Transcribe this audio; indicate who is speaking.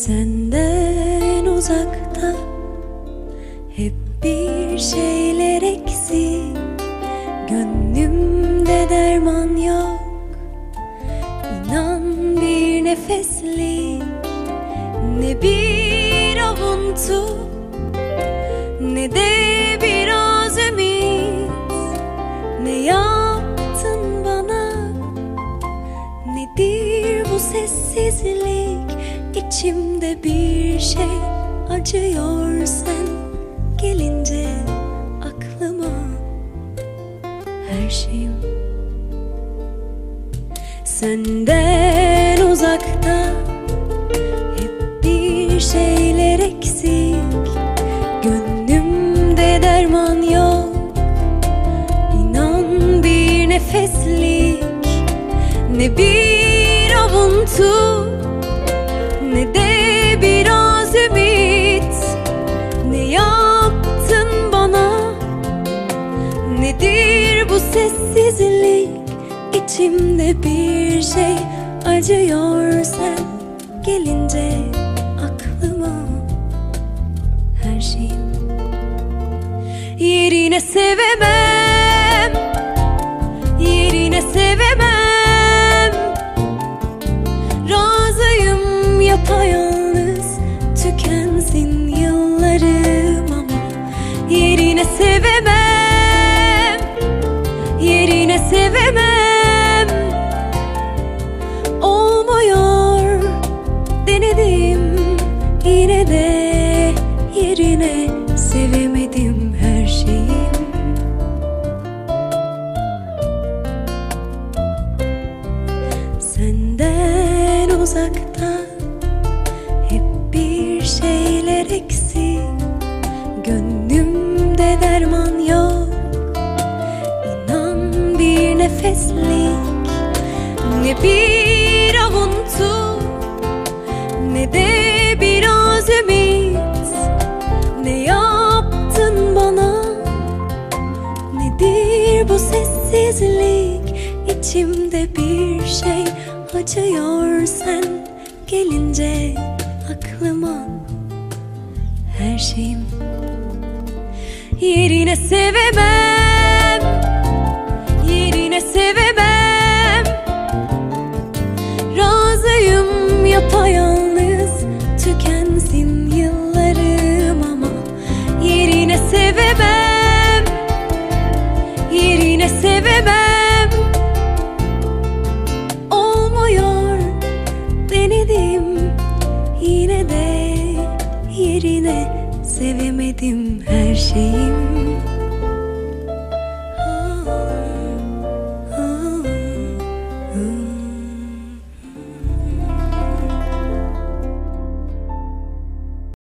Speaker 1: Senden uzakta hep bir şeyler eksik. Gönlümde derman yok, İnan bir nefeslik. Ne bir avuntu, ne de biraz ümit. Ne yaptın bana, nedir bu sessizlik? İçimde bir şey acıyor sen gelince aklıma. Her şeyim senden uzakta, hep bir şeyler eksik. Gönlümde derman yok, İnan bir nefeslik. Ne bir avuntu, ne de biraz ümit. Ne yaptın bana, nedir bu sessizlik? İçimde bir şey acıyor sen gelince aklıma. Her şeyim yerine sevemem, yerine sevemem. Razıyım yapayalnız tükensin yıllarım ama yerine sevemem, yerine sevemem. Olmuyor denedim, yine de yerine sevemedim her şeyim. Senden uzakta hep bir şeyler eksik. Gönlümde derman yok, İnan bir nefeslik. Ne bir avuntu, ne de biraz ümit. Ne yaptın bana, nedir bu sessizlik? İçimde bir şey acıyor sen gelince aklıma. Her şeyim yerine sevemem, yerine sevemem. Razıyım yapayalnız tükensin yıllarım ama yerine sevemem, yerine sevemem. Olmuyor denedim, yine de yerine sevemedim her şeyim.